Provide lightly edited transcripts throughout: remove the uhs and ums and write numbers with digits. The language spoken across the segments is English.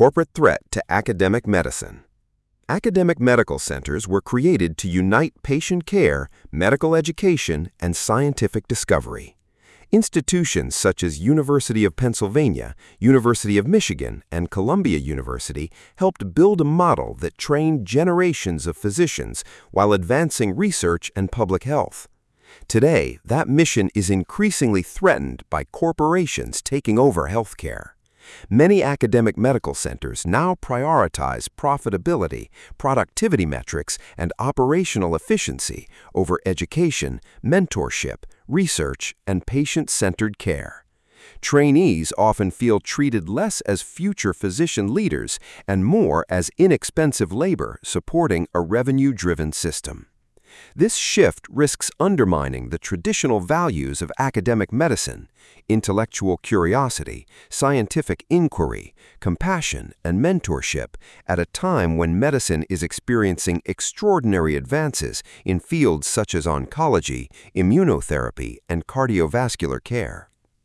corporate threat to academic medicine. Academic medical centers were created to unite patient care, medical education, and scientific discovery. Institutions such as University of Pennsylvania, University of Michigan, and Columbia University helped build a model that trained generations of physicians while advancing research and public health. Today, that mission is increasingly threatened by corporations taking over healthcare. Many academic medical centers now prioritize profitability, productivity metrics, and operational efficiency over education, mentorship, research, and patient-centered care. Trainees often feel treated less as future physician leaders and more as inexpensive labor supporting a revenue-driven system. This shift risks undermining the traditional values of academic medicine: intellectual curiosity, scientific inquiry, compassion, and mentorship at a time when medicine is experiencing extraordinary advances in fields such as oncology, immunotherapy, and cardiovascular care.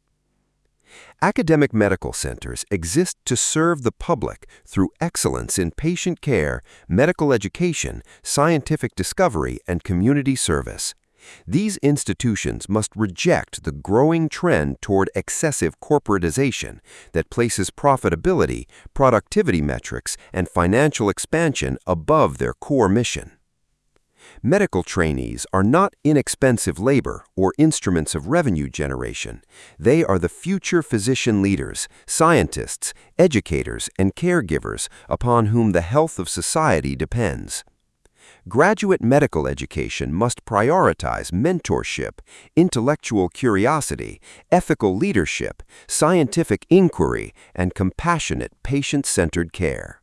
Academic medical centers exist to serve the public through excellence in patient care, medical education, scientific discovery, and community service. These institutions must reject the growing trend toward excessive corporatization that places profitability, productivity metrics, and financial expansion above their core mission. Medical trainees are not inexpensive labor or instruments of revenue generation. They are the future physician leaders, scientists, educators, and caregivers upon whom the health of society depends. Graduate medical education must prioritize mentorship, intellectual curiosity, ethical leadership, scientific inquiry, and compassionate patient-centered care.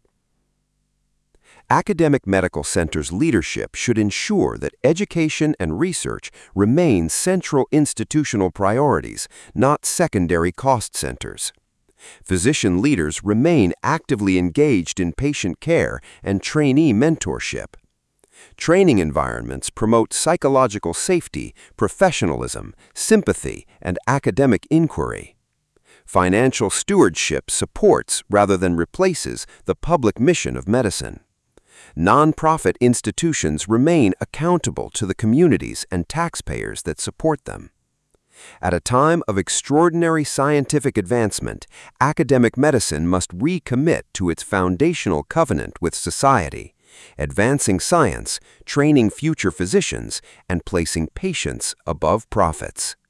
Academic medical centers' leadership should ensure that education and research remain central institutional priorities, not secondary cost centers. Physician leaders remain actively engaged in patient care and trainee mentorship. Training environments promote psychological safety, professionalism, sympathy, and academic inquiry. Financial stewardship supports rather than replaces the public mission of medicine. Nonprofit institutions remain accountable to the communities and taxpayers that support them. At a time of extraordinary scientific advancement, academic medicine must recommit to its foundational covenant with society: advancing science, training future physicians, and placing patients above profits.